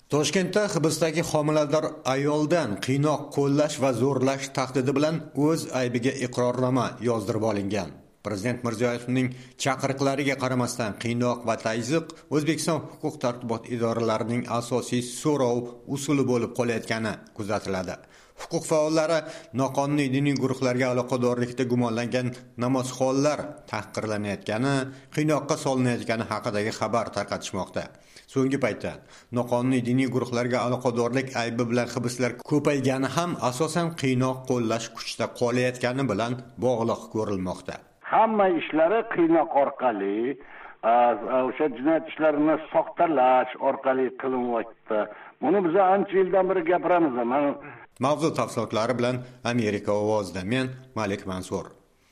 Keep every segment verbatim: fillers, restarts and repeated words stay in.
Toshkentda hibsdagi homilador ayoldan qiynoq qo'llash va zo'rlash tahdidi bilan o'z aybiga iqrornoma yozdirib olingan. Prezident Mirziyoyevning chaqiriqlariga qaramasdan qiynoq va tazyiq O'zbekiston huquq-tartibot idoralarining asosiy so'rov usuli bo'lib qolayotgani kuzatiladi. Huquq faollari noqonuniy diniy guruhlarga aloqadorlikda gumonlangan namozxonlar tahqirlanayotgani, qiynoqqa solinayotgani haqidagi xabar tarqatishmoqda. So'nggi paytda noqonuniy diniy guruhlarga aloqadorlik aybi bilan hibslar ko'paygani ham asosan qiynoq qo'llash kuchda qolayotgani bilan bog'liq ko'rilmoqda. Hamma ishlari qiynoq orqali, o'sha jinoyat ishlarini soxtalash orqali qilinyapti. Buni biz ancha yildan beri gapiramiz. Mana mavzu tafsilotlari bilan Amerika ovozida men Malik Mansur.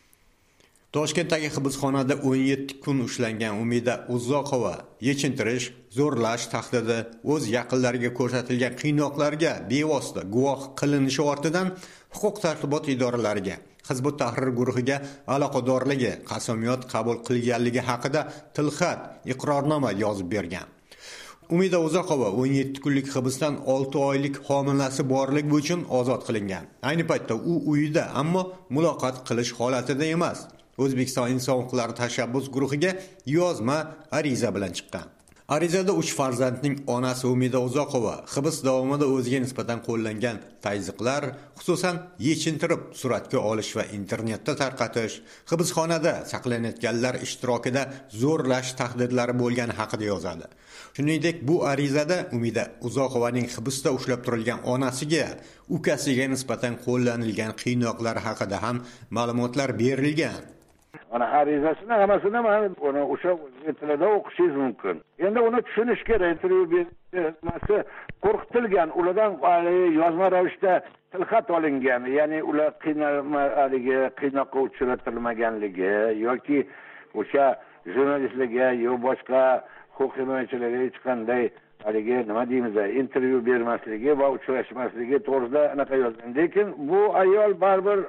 Toshkentdagi hibsxonada o'n yetti kun ushlangan Umida Uzoqova yechintirish, zo'rlash tahdidi, o'z yaqinlariga ko'rsatilgan qiynoqlarga bevosita guvoh qilinishi ortidan huquq-tartibot idoralariga, Hizb ut-Tahrir guruhiga aloqadorligi, qasamyod qabul qilganligi haqida tilxat, iqrornoma yozib bergan. Umida Uzoqova o'n yetti kunlik hibsdan olti oylik homilasi borligi uchun ozod qilingan. Ayni paytda u uyida, ammo muloqot qilish holatida emas. O'zbekiston Inson huquqlari tashabbus guruhiga yozma ariza bilan chiqqan. Arizada uch farzandning onasi Umida Uzoqova hibs davomida o'ziga nisbatan qo'llangan tazyiqlar, xususan yechintirib suratga olish va internetda tarqatish, hibsxonada saqlanayotganlar ishtirokida zo'rlash tahdidlari bo'lgani haqida yozadi. Shuningdek, bu arizada Umida Uzoqovaning hibsda ushlab turilgan onasiga, ukasiga nisbatan qo'llanilgan qiynoqlar haqida ham ma'lumotlar berilgan. Ana arizasini hammasini mana uni o'sha tilida o'qishingiz mumkin. Endi uni tushunish kerak. Intervyu bermasi qo'rqitilgan, ulardan yozma ravishda tilxat olingan, ya'ni ular qiynalmaligi, qiynoqqa uchratilmaganligi yoki o'sha jurnalistlarga yoki boshqa huquq himoyachilarga hech qanday haligi nima deymiz, intervyu bermasligi va uchrashmasligi to'g'risida anaqa yozgan. Lekin bu ayol baribir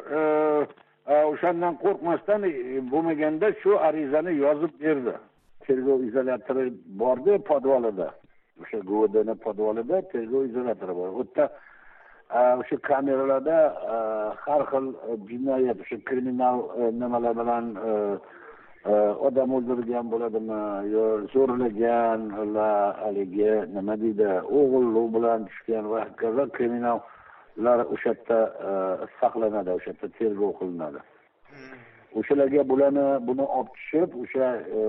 o'shandan qo'rqmasdan bo'lmaganda shu arizani yozib berdi. Tergov izolyatori bordi podvalida. O'sha G O D'ni podvalida tergov izolyatori bor. U yerda o'sha kameralarda har xil jinoyat, o'sha kriminal nimalar bilan odam o'ldirgan bo'ladimi, yo zo'rlagan, haligi nima deydi, o'g'illik bilan tushgan va hokazo kriminal ular o'sha yerda saqlanadi, o'sha yerda tergov qilinadi. O'shalarga bularni buni olib tushib, o'sha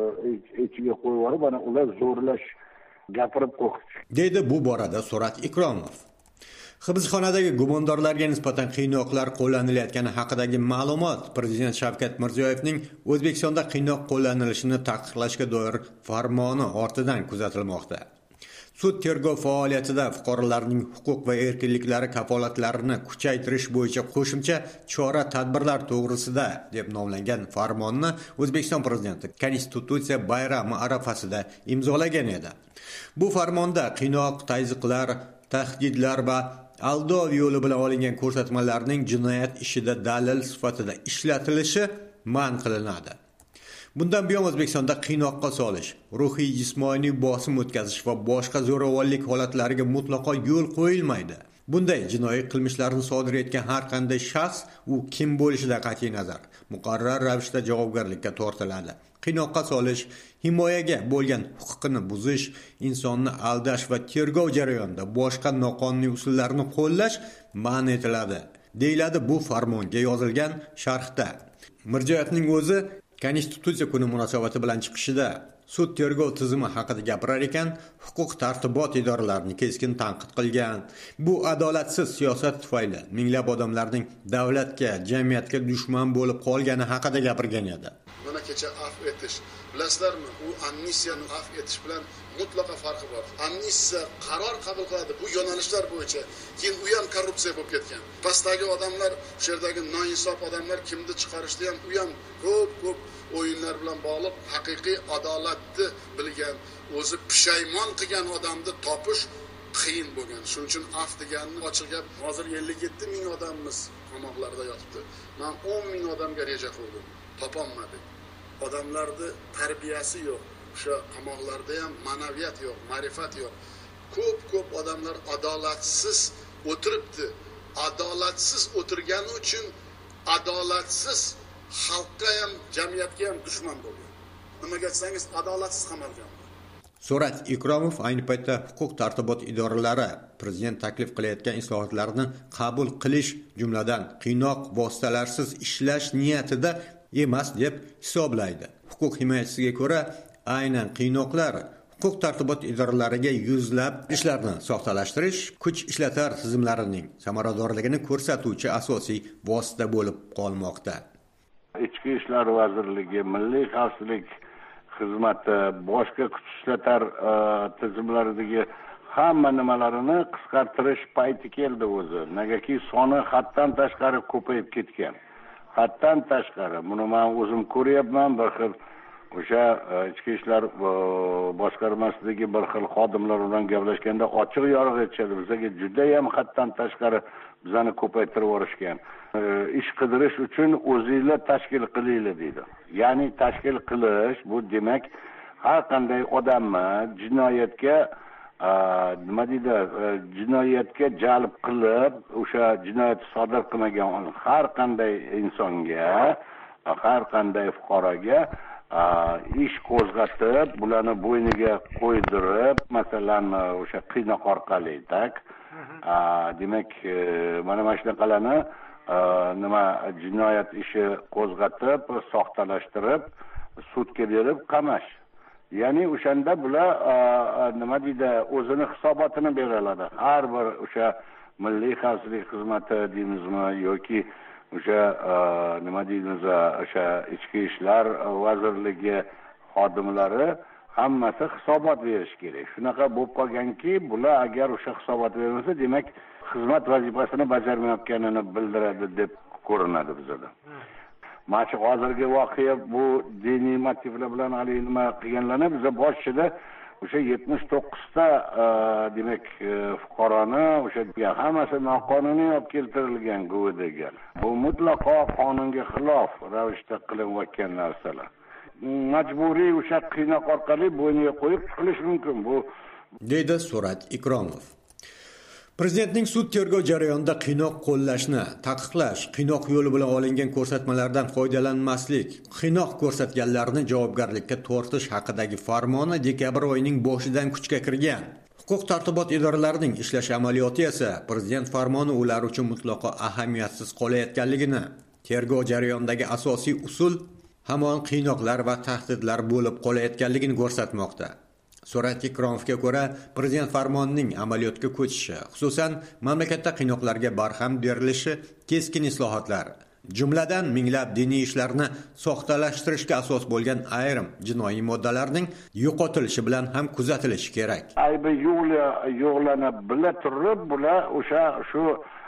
ichiga qo'yib yuborib, ana ular zo'rlash gapirib qo'rqitish. Deydi bu borada Surat Ikromov. Hibsxonadagi gumondorlarga nisbatan qiynoqlar qo'llanilayotgani haqidagi ma'lumot Prezident Shavkat Mirziyoyevning O'zbekistonda qiynoq qo'llanilishini taqiqlashga doir farmoni ortidan kuzatilmoqda. Sud tergov faoliyatida fuqarolarning huquq va erkinliklari kafolatlarini kuchaytirish bo'yicha qo'shimcha chora-tadbirlar to'g'risida deb nomlangan farmonni O'zbekiston Prezidenti Konstitutsiya bayrami arafasida imzolagan edi. Bu farmonda qiynoq, tazyiqlar, tahdidlar va aldov yo'li bilan olingan ko'rsatmalarning jinoyat ishida dalil sifatida ishlatilishi man qilinadi. Bundan buyon O'zbekistonda qiynoqqa solish, ruhiy jismoniy bosim o'tkazish va boshqa zo'ravonlik holatlariga mutlaqo yo'l qo'yilmaydi. Bunday jinoiy qilmishlarni sodir etgan har qanday shaxs, u kim bo'lishidan qat'iy nazar, muqarrar ravishda javobgarlikka tortiladi. Qiynoqqa solish, himoyaga bo'lgan huquqini buzish, insonni aldash va tergov jarayonida boshqa noqonuniy usullarni qo'llash man etiladi, deyiladi bu farmonga yozilgan sharhda. Mirziyoyevning o'zi Konstitutsiya kuni munosabati bilan chiqishida sud tergov tizimi haqida gapirar ekan, huquq tartibot idoralarini keskin tanqid qilgan. Bu adolatsiz siyosat tufayli minglab odamlarning davlatga, jamiyatga dushman bo'lib qolgani haqida gapirgan edi. Mana kecha afv etish, bilasizlarmi? U amnistiyani afv etish bilan mutlaqo farqi bor. Amnistiya qaror qabul qiladi bu yo'nalishlar bo'yicha. Keyin u ham korrupsiya bo'lib ketgan. Pastdagi odamlar, o'sha yerdagi noinsof odamlar kimni chiqarishdi ham, u ham ko'p-ko'p o'yinlar bilan bog'liq, haqiqiy adolatni bilgan, o'zi pushaymon qilgan odamni topish qiyin bo'lgan. Shuning uchun af deganni ochiq gap, hozir ellik yetti ming odamimiz qamoqlarda yotibdi. Men o'n ming odamga reja qildim, topolmadik. Odamlarning tarbiyasi yo'q. O'sha qamoqlarda ham ma'naviyat yo'q, ma'rifat yo'q. ko'p ko'p odamlar adolatsiz o'tiribdi. Adolatsiz o'tirgani uchun adolatsiz xalqqa ham, jamiyatga ham dushman bo'lgan. Nimaga desangiz, adolatsiz qamalgan. Surat Ikromov ayni paytda huquq tartibot idoralari prezident taklif qilayotgan islohotlarni qabul qilish, jumladan qiynoq vositalarsiz ishlash niyatida emas deb hisoblaydi. Huquq himoyachisiga ko'ra, aynan qiynoqlar huquq tartibot idoralariga yuzlab ishlarni soxtalashtirish, kuch ishlatar tizimlarining samaradorligini ko'rsatuvchi asosiy vosita bo'lib qolmoqda. Ichki ishlar vazirligi, milliy xavfsizlik xizmati, boshqa kuch ishlatar tizimlaridagi hamma nimalarini qisqartirish payti keldi o'zi. Negaki soni haddan tashqari ko'payib ketgan. Haddan tashqari. Buni men o'zim ko'ryapman, bir xil o'sha ichki ishlar boshqarmasidagi bir xil xodimlar bilan gaplashganda ochiq yoriq aytishadi. Bizga juda ham haddan tashqari bizani ko'paytirib yorishgan. Ish qidirish uchun o'zingizlar tashkil qilinglar deydi. Ya'ni tashkil qilish bu demak har qanday odamni jinoyatga nima deydi, jinoyatga jalb qilib, o'sha jinoyat sodir qilmagan har qanday insonga, har qanday fuqaroga ish qo'zg'atib, bularni bo'yniga qo'ydirib, masalan, o'sha qiynoq orqali tak, demak, mana mana shunaqalarni nima jinoyat ishi qo'zg'atib, soxtalashtirib, sudga berib qamash. Ya'ni o'shanda bular nima deydi, o'zini hisobotini beradi. Har bir o'sha milliy xavfsizlik xizmati deymizmi yoki o'sha nima deymiz, o'sha ichki ishlar vazirligi xodimlari hammasi hisobot berish kerak. Shunaqa bo'lib qolganki, bular agar o'sha hisobot bermasa, demak xizmat vazifasini bajarmayotganini bildiradi deb ko'rinadi bizda. Mana shu hozirgi voqea bu diniy motivlar bilan hali nima qilganlarni biz boshida o'sha yetmish to'qqiz ta demak fuqaroni o'sha hammasi noqonuniy olib keltirilgan go'daga. Bu mutlaqo qonunga xilof ravishda qilinayotgan narsalar. Majburiy o'sha qiynoq orqali bo'yniga qo'yib qilish mumkin bu, deydi Surat Ikromov. Prezidentning sud tergov jarayonida qiynoq qo'llashni taqiqlash, qiynoq yo'li bilan olingan ko'rsatmalardan foydalanmaslik, qiynoq ko'rsatganlarni javobgarlikka tortish haqidagi farmoni dekabr oyining boshidan kuchga kirgan. Huquq tartibot idoralarining ishlash amaliyoti esa prezident farmoni ular uchun mutlaqo ahamiyatsiz qolayotganligini, tergov jarayonidagi asosiy usul hamon qiynoqlar va tahdidlar bo'lib qolayotganligini ko'rsatmoqda. Surat Ikromovga ko'ra, prezident farmonining amaliyotga ko'chishi, xususan mamlakatda qiynoqlarga barham berilishi, keskin islohotlar, jumladan minglab diniy ishlarni soxtalashtirishga asos bo'lgan ayrim jinoiy moddalarning yo'qotilishi bilan ham kuzatilishi kerak. Aybi yo'qlana bila turib, bular o'sha shu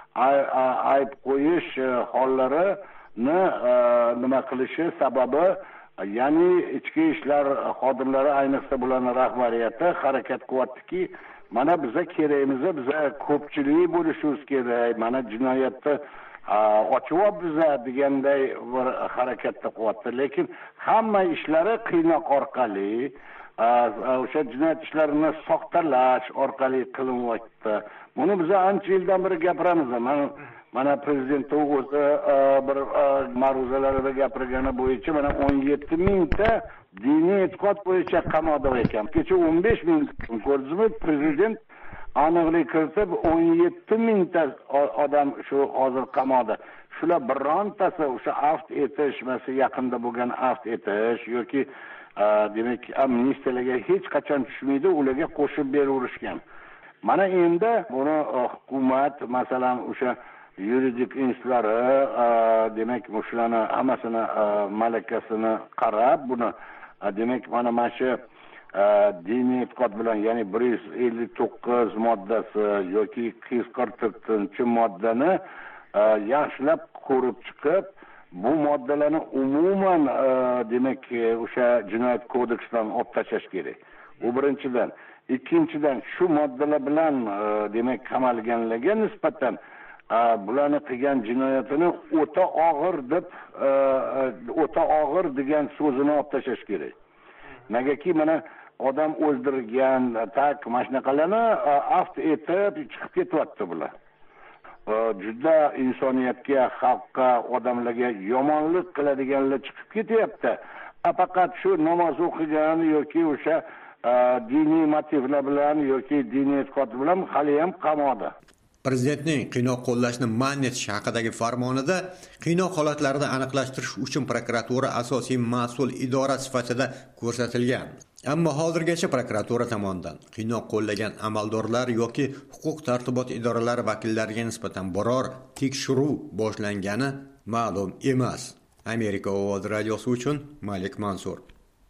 ayb qo'yish hollarini nima qilishi sababi, ya'ni ichki ishlar xodimlari, ayniqsa bularning rahbariyati harakat qilyaptiki, mana biza kerakmiz, biza ko'pchilik bo'lishimiz kerak, mana jinoyatni ochib biza deganday bir harakatda qilyapti. Lekin hamma ishlari qiynoq orqali, o'sha jinoyat ishlarini soxtalash orqali qilinyapti. Buni biz ancha yildan beri gapiramiz. Mana mana prezidentning o'zi bir ma'ruzalarida gapirgani bo'yicha mana o'n yetti mingta diniy e'tiqod bo'yicha qamoqda ekan. Kecha o'n besh ming ko'rdingizmi, prezident aniqlik kiritib o'n yetti mingta odam shu hozir qamoqda. Shular birontasi o'sha aft etish, masalan yaqinda bo'lgan aft etish yoki demak amnistiyaga hech qachon tushmaydi, ularga qo'shib beraverishgan. Mana endi buni hukumat masalan o'sha yuridik institutlari demak shularni hammasini malakasini qarab, buni demak mana mana shu diniy e'tiqod bilan, ya'ni bir yuz ellik to'qqiz moddasi yoki qirq to'rtinchi moddani yaxshilab ko'rib chiqib, bu moddalarni umuman demak o'sha jinoyat kodeksidan olib tashlash kerak. Bu birinchidan. Ikkinchidan, shu moddalar bilan demak qamalganlarga nisbatan bularni qilgan jinoyatini o'ta og'ir deb o'ta og'ir degan so'zini olib tashlash kerak. Negaki mana odam o'ldirgan, tak mana shunaqalarni afv etib chiqib ketyapti bular. Juda insoniyatga, xalqqa, odamlarga yomonlik qiladiganlar chiqib ketyapti. Faqat shu namoz o'qigan yoki o'sha diniy motivlar bilan yoki diniy e'tiqod bilan hali ham qamoqda. Prezidentning qiynoq qo'llashni man etish haqidagi farmonida qiynoq holatlarida aniqlashtirish uchun prokuratura asosiy mas'ul idora sifatida ko'rsatilgan. Ammo hozirgacha prokuratura tomonidan qiynoq qo'llagan amaldorlar yoki huquq tartibot idoralari vakillariga nisbatan biror tekshiruv boshlangani ma'lum emas. Amerika ovozi radiosi uchun Malik Mansur.